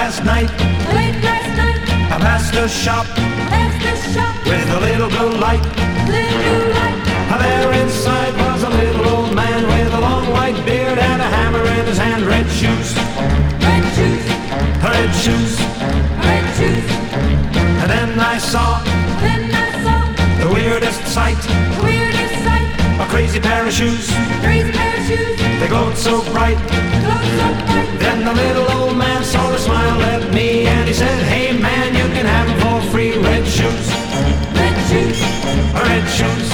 last night, I passed a shop with a little blue light. There inside was a little old man with a long white beard and a hammer in his hand. Red shoes, red shoes. And then I saw the weirdest sight. A crazy pair of shoes. They glowed so bright. Then the little old man sort of smiled at me and he said, "Hey man, you can have them for free. Red shoes, red shoes, red shoes."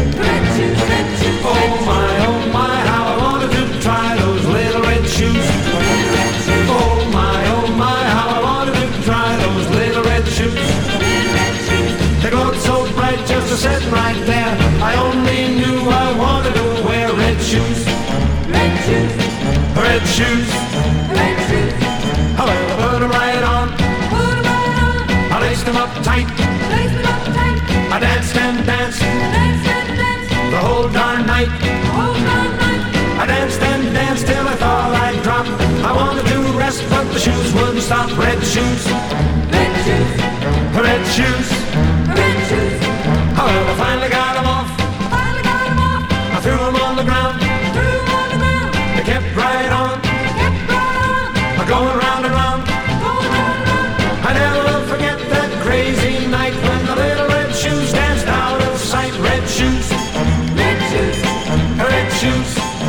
Oh my, how I wanted to try those little red shoes. Oh my, how I wanted to try those little red shoes. They glowed so bright just a sitting right there. I only knew I wanted to wear red shoes. Red shoes, red shoes. Well, I put them right on. I laced them up tight. I danced and danced the whole darn night. I danced and danced till I thought I'd drop. I wanted to rest, but the shoes wouldn't stop. Red shoes, red shoes, red shoes. Well, I finally got them off. I threw them on the ground. They kept right on, going round and round. I never will forget that crazy night when the little red shoes danced out of sight. Red shoes, red shoes, red shoes.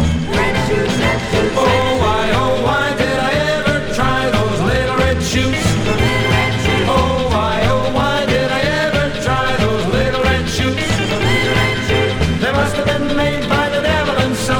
Oh why did I ever try those little red shoes? Oh why did I ever try those little red shoes? They must have been made by the devil himself.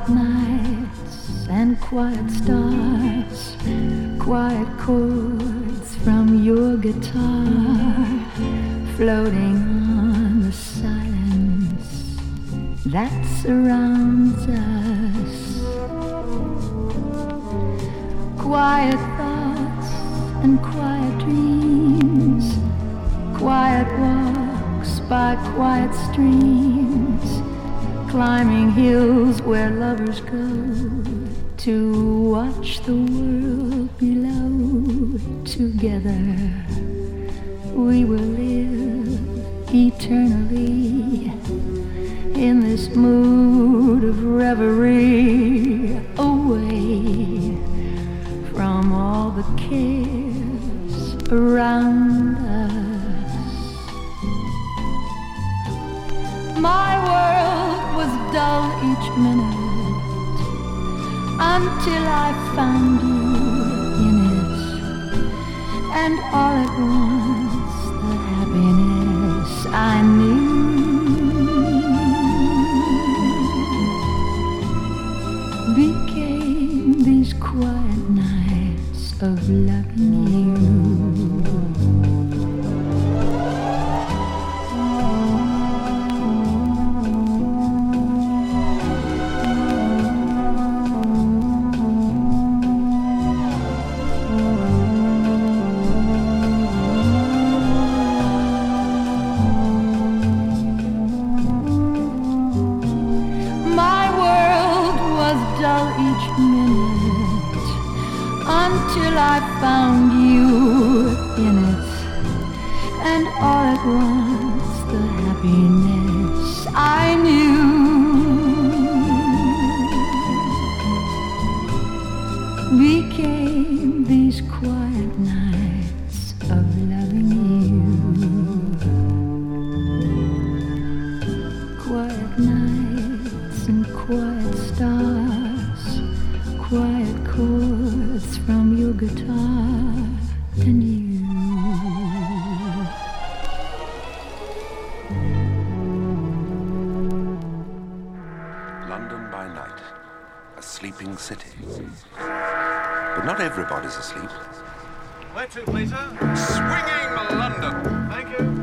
quiet nights and quiet stars, quiet chords from your guitar, floating on the silence that surrounds us. Quiet thoughts and quiet dreams, quiet walks by quiet streams, climbing hills where lovers go to watch the world below. Together we will live eternally in this mood of reverie, away from all the cares around us. My world was dull each minute until I found you in it, and all at once the happiness I knew became these quiet nights of loving you. Until I found you in it, and all at once the happiness I knew became these quiet nights of loving you. Quiet nights and quiet stars, quiet chords from your guitar and you. London by night, a sleeping city. But not everybody's asleep. Where to, please, sir? Swinging London. Thank you.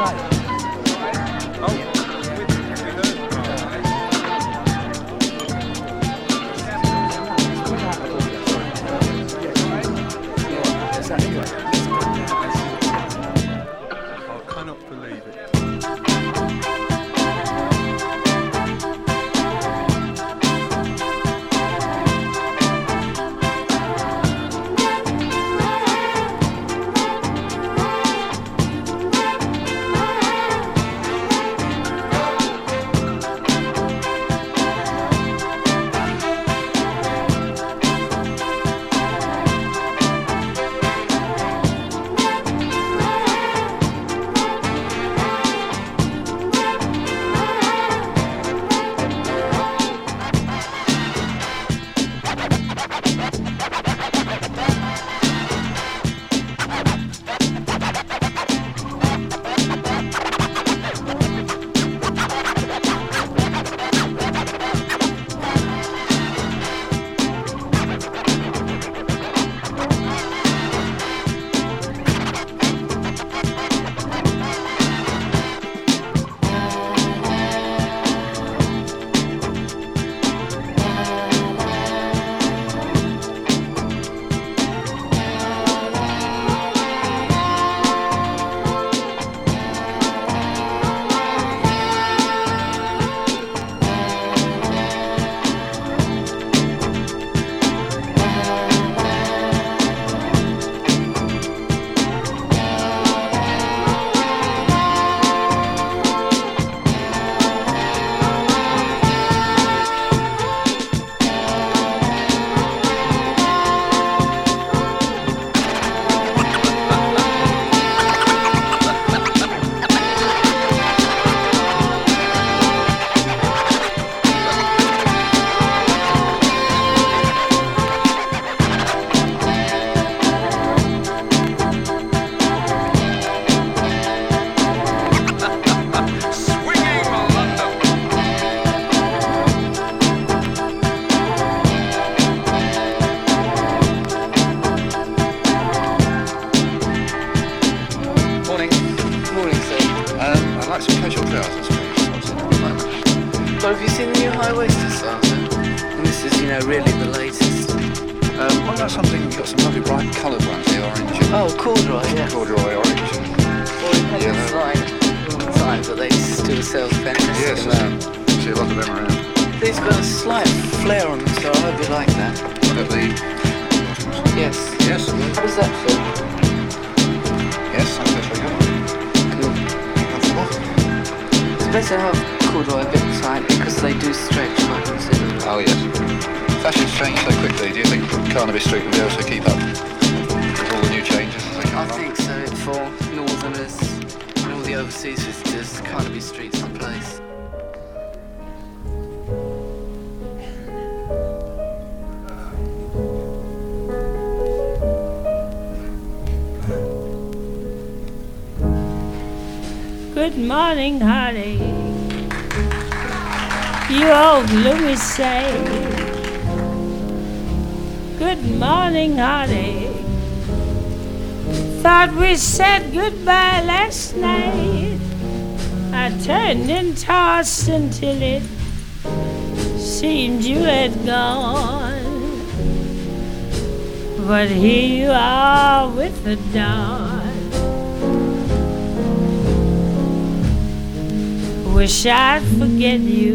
But have you seen the new high-waisted styles? And this is, you know, really the latest. What about something, you've got some lovely bright coloured ones, the orange and... Oh, corduroy, yeah. Corduroy, orange and... Well, we've had this line all the time, but they still sell fantastic. Yes, I see a lot of them around. These got a slight flare on them, so I hope you like that. Got the... Yes. Yes. How does that feel? Yes, I think that's very good. Good. Comfortable. It's better to have corduroy a bit tight because they do stretch quite considerably. Oh, yes. Fashion's changed so quickly. Do you think Carnaby Street will be able to keep up with all the new changes? I think so. For northerners and all the overseas visitors, Carnaby Street's the place. Good morning, honey. You old gloomy say. Good morning, honey. Thought we said goodbye last night. I turned and tossed until it seemed you had gone. But here you are with the dawn. Wish I'd forget you,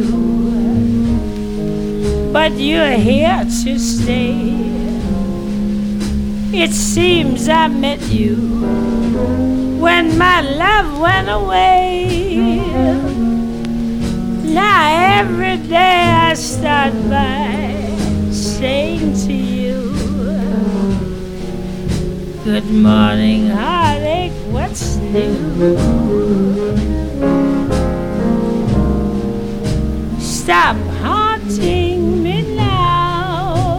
but you're here to stay. It seems I met you when my love went away. Now every day I start by saying to you, good morning, heartache, what's new? Stop haunting me now.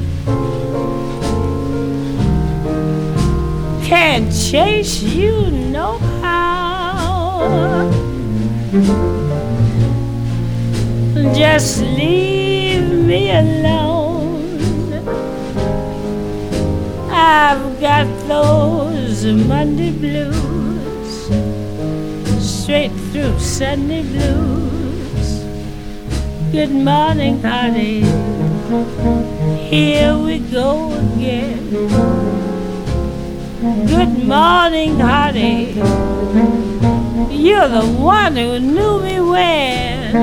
Can't chase you no how. Just leave me alone. I've got those Monday blues, straight through Sunday blues. Good morning, honey. Here we go again. Good morning, honey. You're the one who knew me when.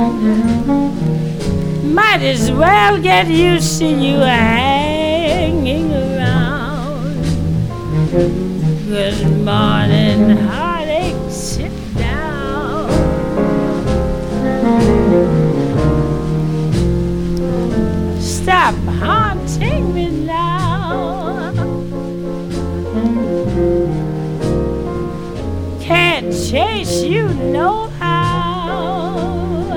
Might as well get used to you hanging around. Good morning, heartache, sit down. Stop haunting me now. Can't chase you no how.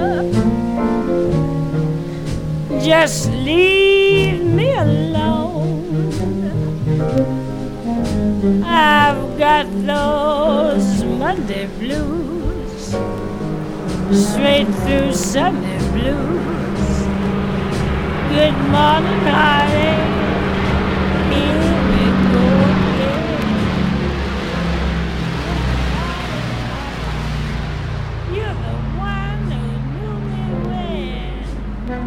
Just leave me alone. I've got those Monday blues, straight through Sunday blues. Good morning, honey. Here we go again. You're the one who knew me when.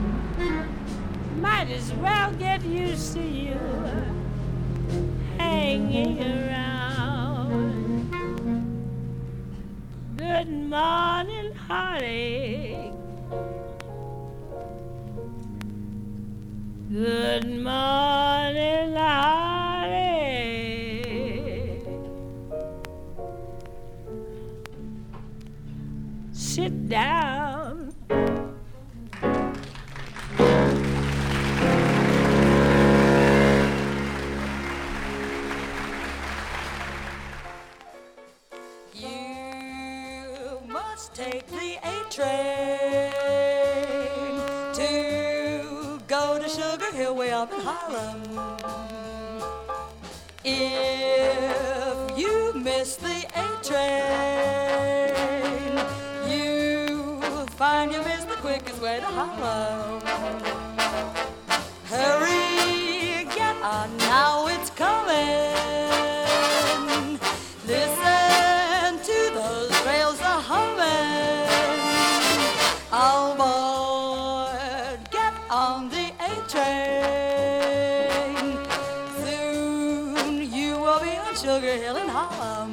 Might as well get used to you hanging around. Good morning, heartache. Good morning, heartache. Sit down. Take the A train to go to Sugar Hill way up in Harlem. If you miss the A train, you find you missed the quickest way to Harlem. Hurry, get on now, it's coming. Listen to those rails a humming. All aboard, get on the A train. Soon you will be on Sugar Hill in Harlem.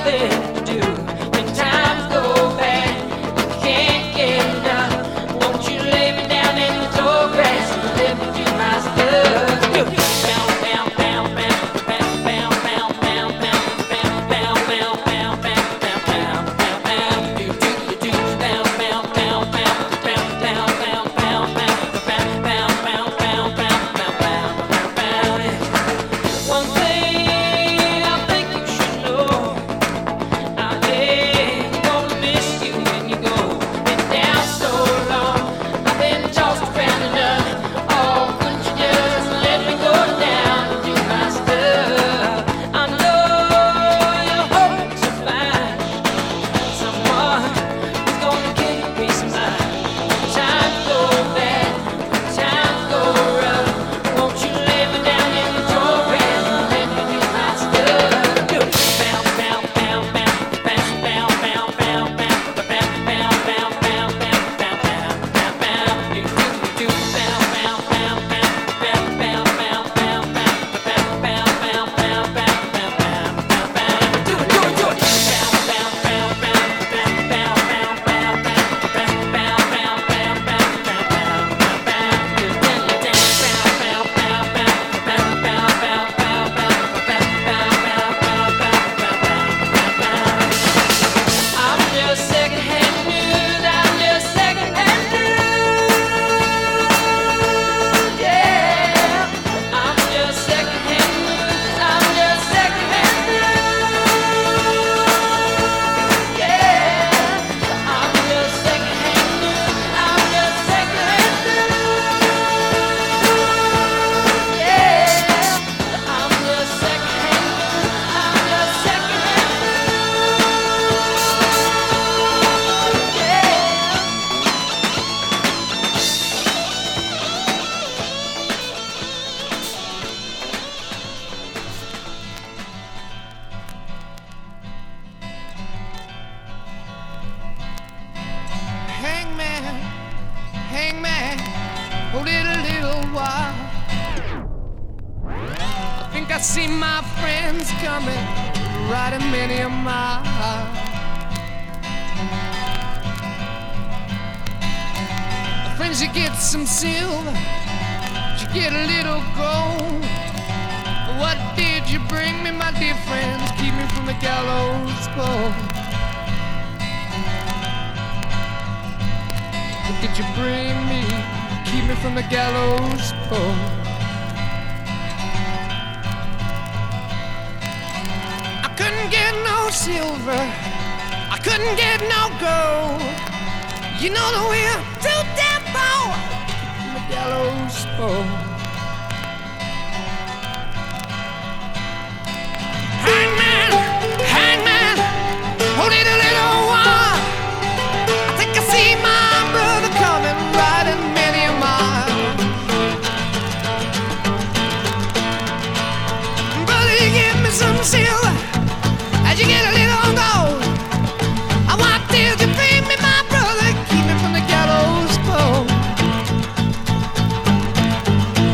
hold it a little while. I think I see my friends coming, riding many a mile. Friends, you get some silver, you get a little gold. What did you bring me, my dear friends? Keep me from the gallows pole. What did you bring me? Keep me from the gallows pole. I couldn't get no silver, I couldn't get no gold. You know that we're too damn poor from the gallows pole. Hangman, hangman, hold it a little while. I think I see my brother coming, riding many a mile. Brother, you give me some silver, as you get a little gold. I want till you pay me, my brother, keep me from the gallows pole.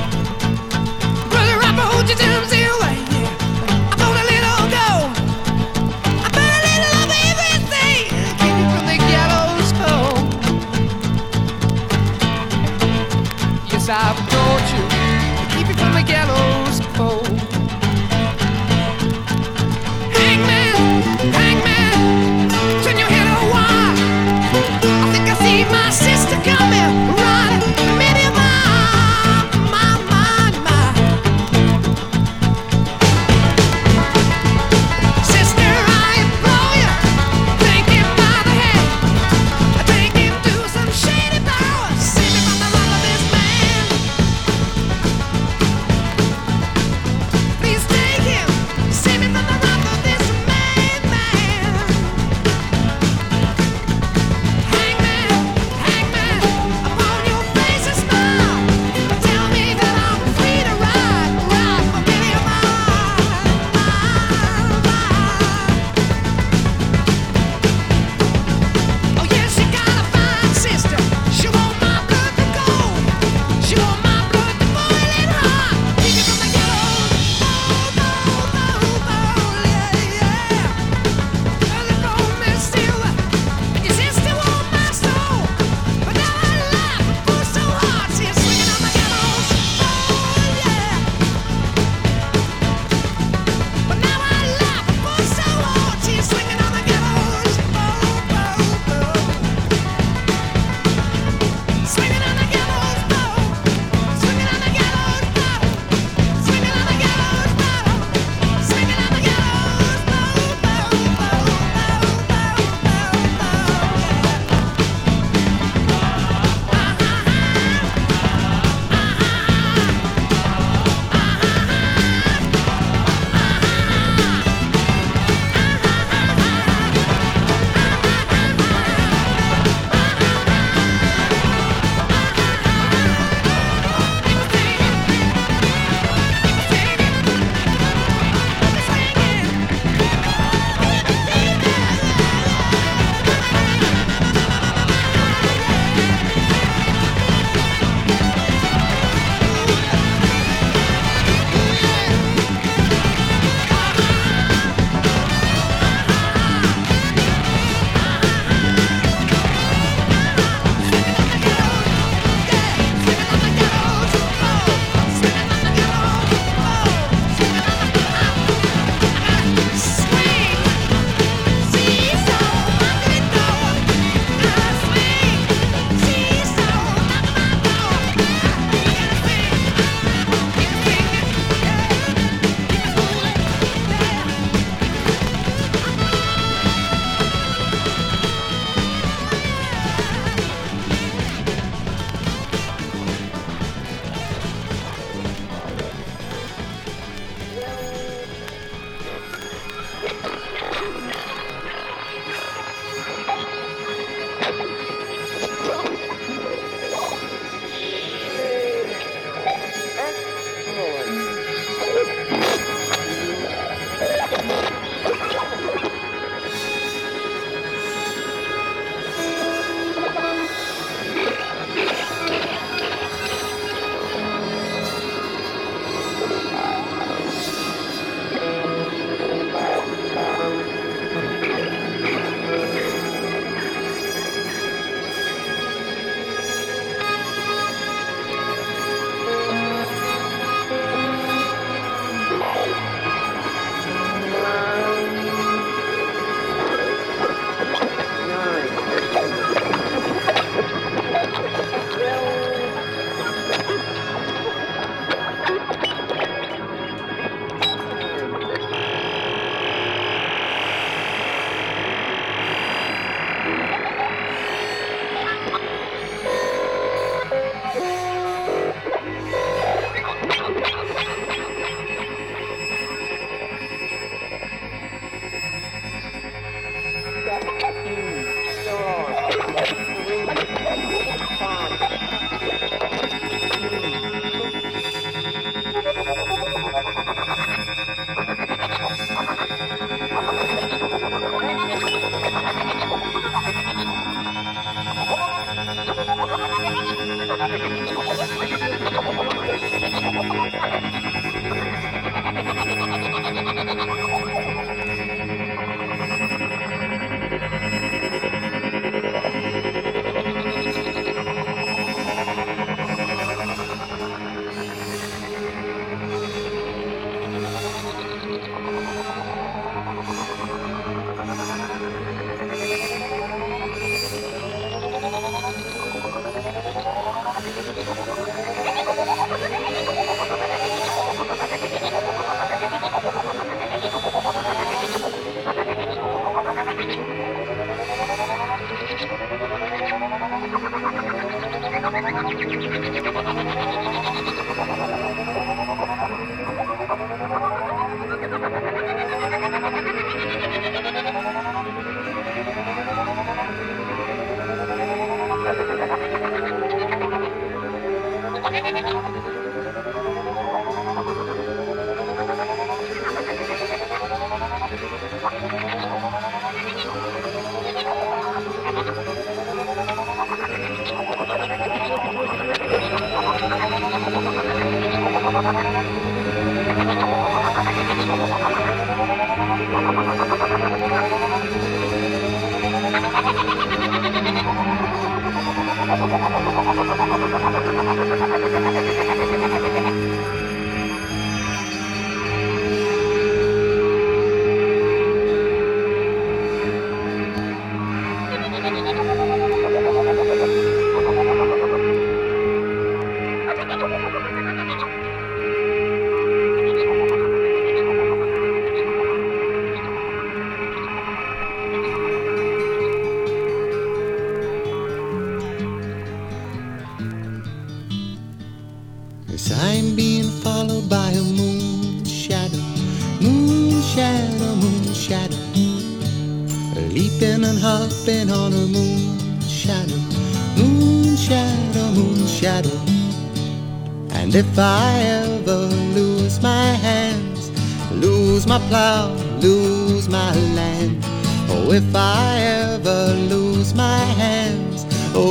Yes, I'm being followed by a moon shadow, moon shadow, moon shadow, leaping and hopping on a moon shadow, moon shadow, moon shadow. And if I ever lose my hands, lose my plow, lose my land, oh, if I ever lose my hands, oh,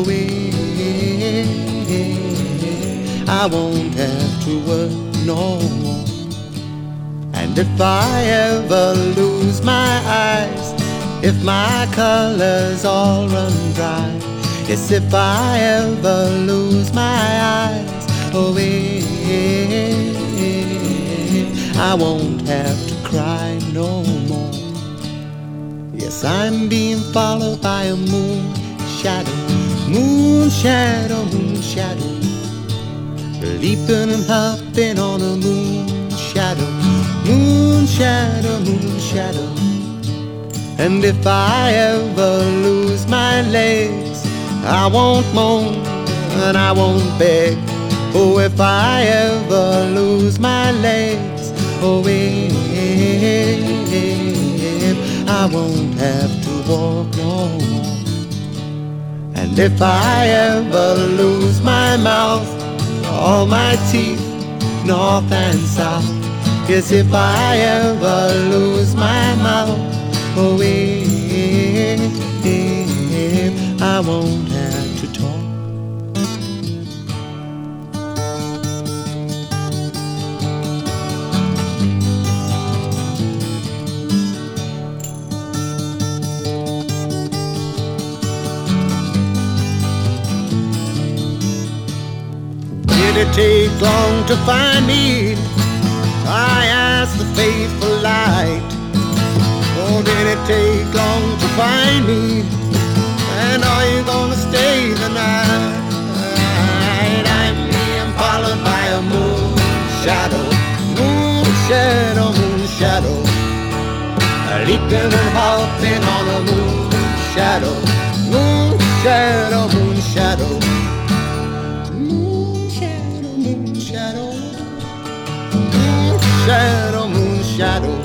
I won't have to work no more. And if I ever lose my eyes, if my colors all run dry, yes, if I ever lose my eyes, oh, I won't have to cry no more. Yes, I'm being followed by a moon shadow, moon shadow, moon shadow, leaping and hopping on a moon shadow, moon shadow, moon shadow. And if I ever lose my legs, I won't moan and I won't beg. Oh, if I ever lose my legs, oh, I won't have to walk no more. And if I ever lose my mouth, all my teeth, north and south, yes, if I ever lose my mouth, oh, I won't have to talk. Did it take long to find me? I asked the faithful light. Oh, did it take long to find me? And are you gonna stay the night? I'm being followed by a moon shadow, moon shadow, moon shadow, leaping and hopping on a moon shadow, moon shadow, moon shadow. Shadow, moon shadow.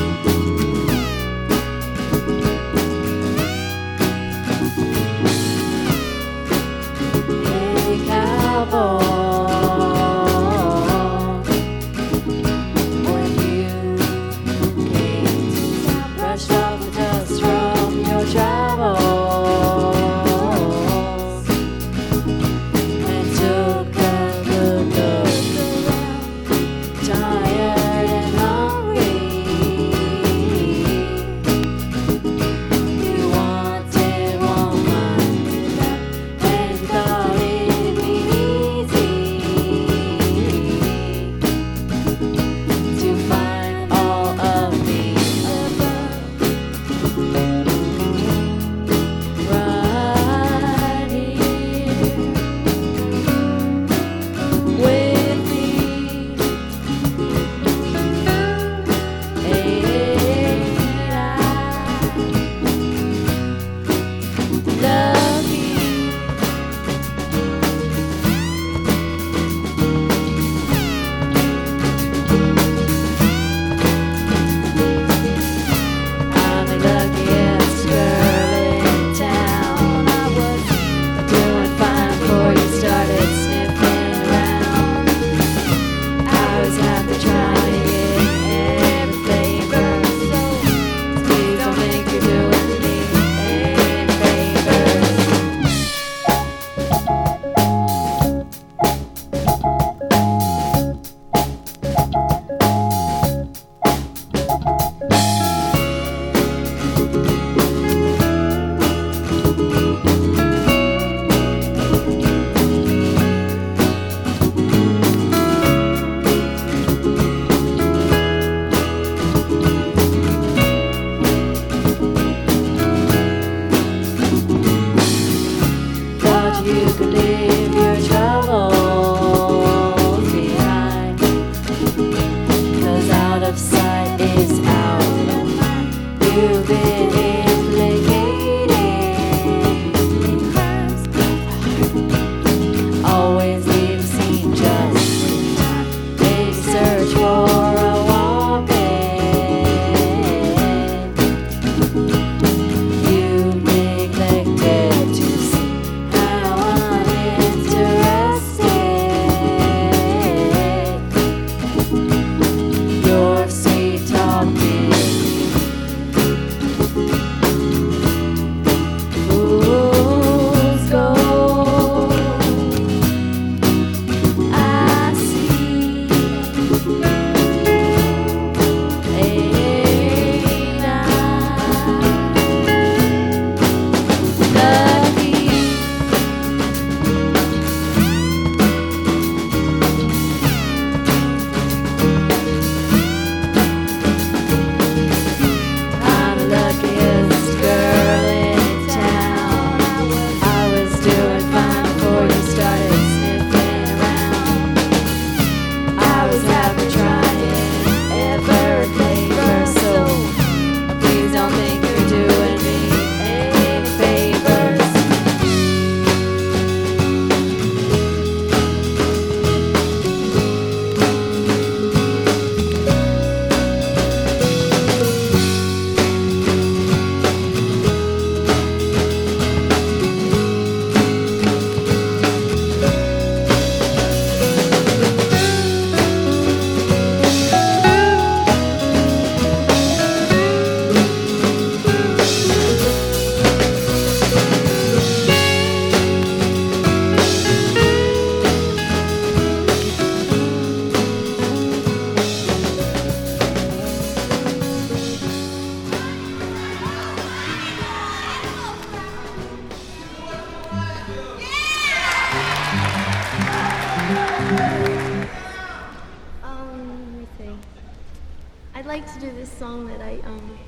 like to do this song that I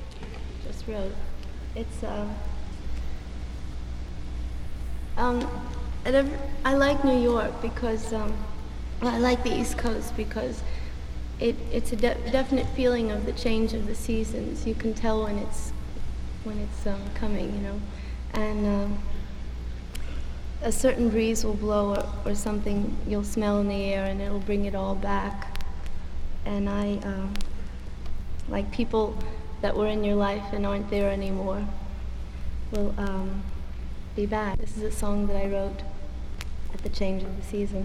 just wrote. It's I like New York because well, I like the East Coast because it's a definite feeling of the change of the seasons. You can tell when it's coming, you know, and a certain breeze will blow or something you'll smell in the air, and it'll bring it all back. And like people that were in your life and aren't there anymore will be back. This is a song that I wrote at the change of the season.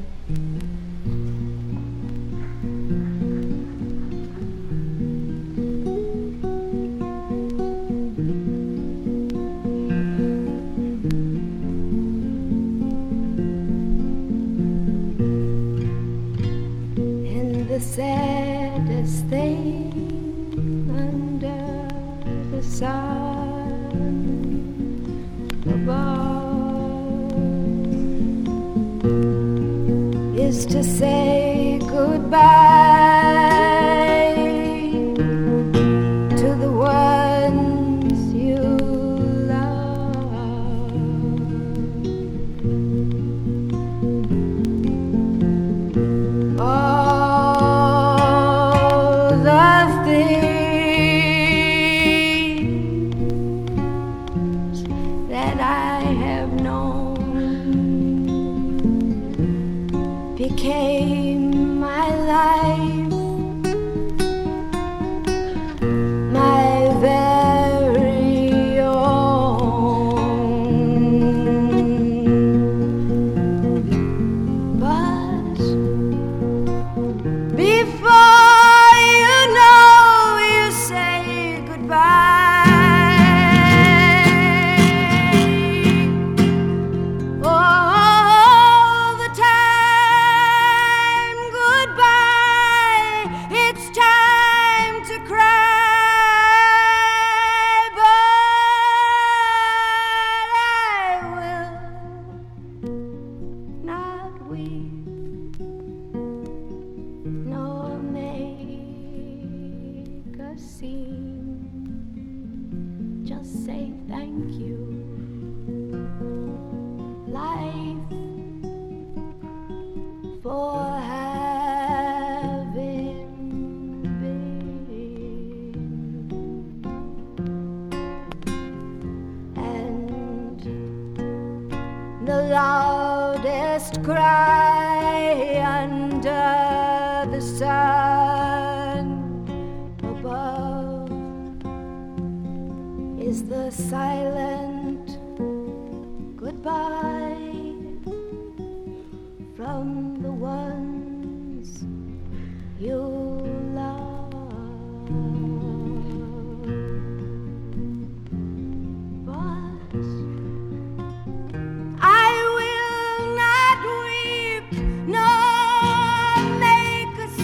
The saddest thing under the sun above is to say goodbye to the ones you love. That I have known became my life, my very own. But before you know, you say goodbye. Just say thank you, life, for having been. And the loudest cry under the sun above is the silent goodbye from the ones you love. But I will not weep nor make a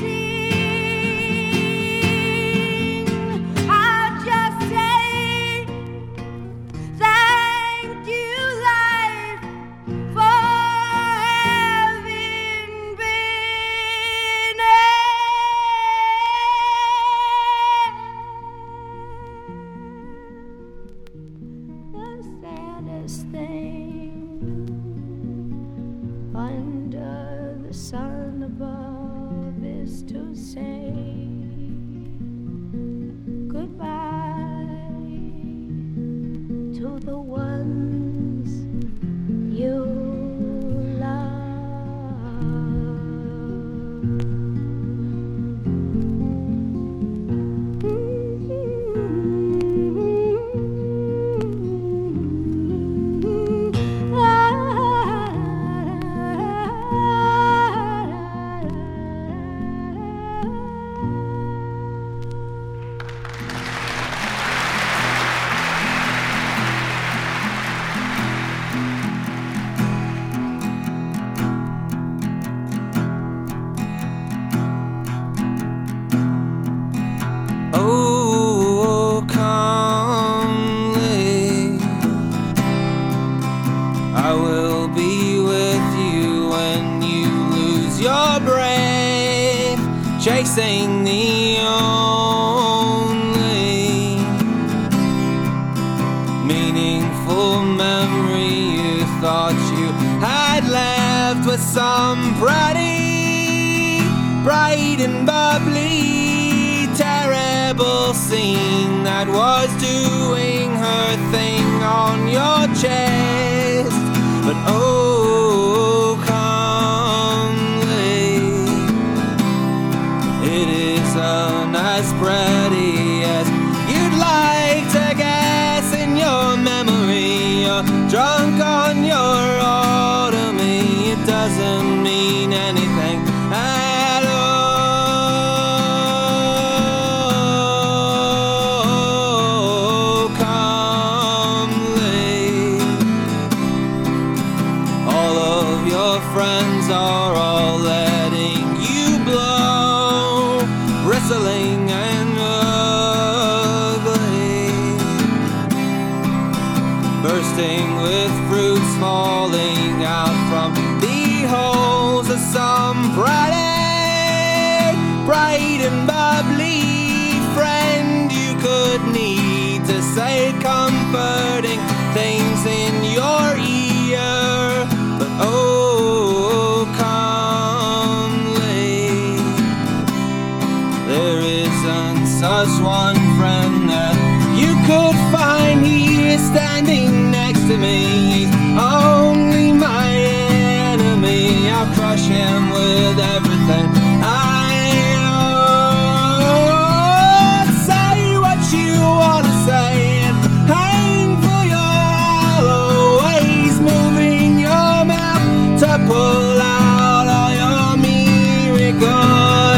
scene. I'll just say thank you, life, for having been. The saddest thing under the sun above is to say goodbye to the ones you Oh, calmly, I will be with you when you lose your breath, chasing the only meaningful memory you thought you had left was some pretty, bright and bubbly, terrible scene that was doing her thing on your chest. But oh, calmly, it isn't as pretty bursting with fruits falling out from the holes of some bright and bubbly friend you could need to say comforting things in your ear. But oh, come late, there isn't such one friend that you could find. He is standing next to me, he's only my enemy. I'll crush him with everything I own. Say what you want to say and hang for your hollow ways, moving your mouth to pull out all your miracles.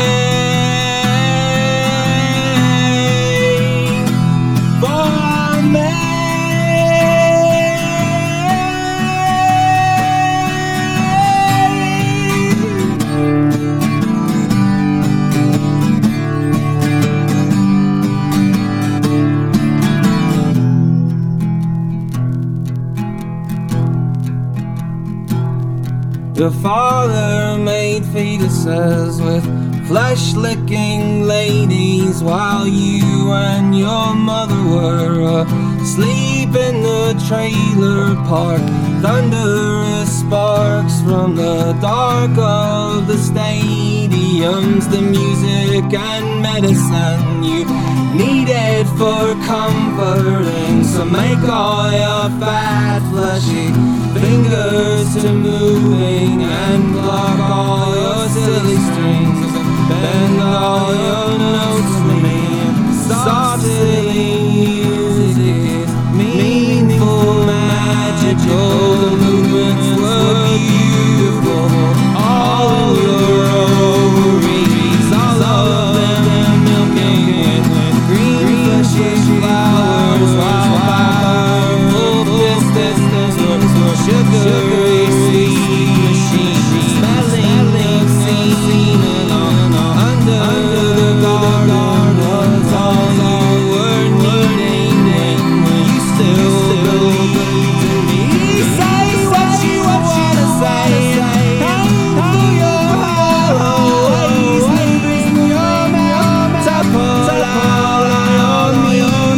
Your father made fetuses with flesh-licking ladies while you and your mother were asleep in the trailer park. Thunderous sparks from the dark of the stadiums, the music and medicine you needed for comforting. So make all your fat, fleshy fingers to moving and block all your silly strings, bend all your notes for me. Soft silly music is meaningful, magical. Movements were beautiful, all of your ovaries, all of them milking with green fleshy flowers, while powerful pistons were sugary sweet machines, smelling obscene and under the garden was all you were needing, and you still believed in me. Say what you wanna say, through your hollow ways, moving your mouth to pull out all your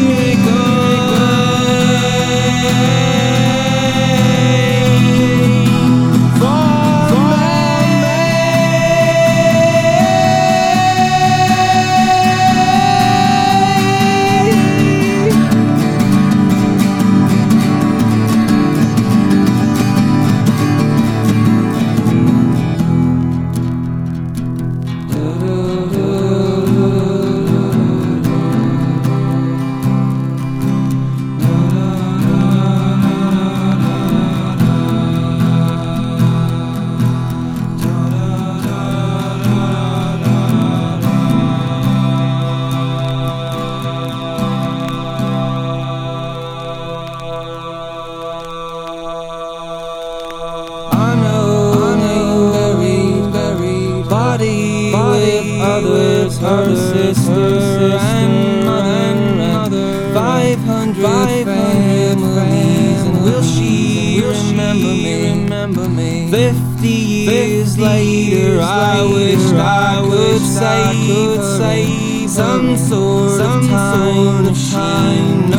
others, her sister and mother, 500 families, and will she remember me? 50 years later, I wish I would save some sort of time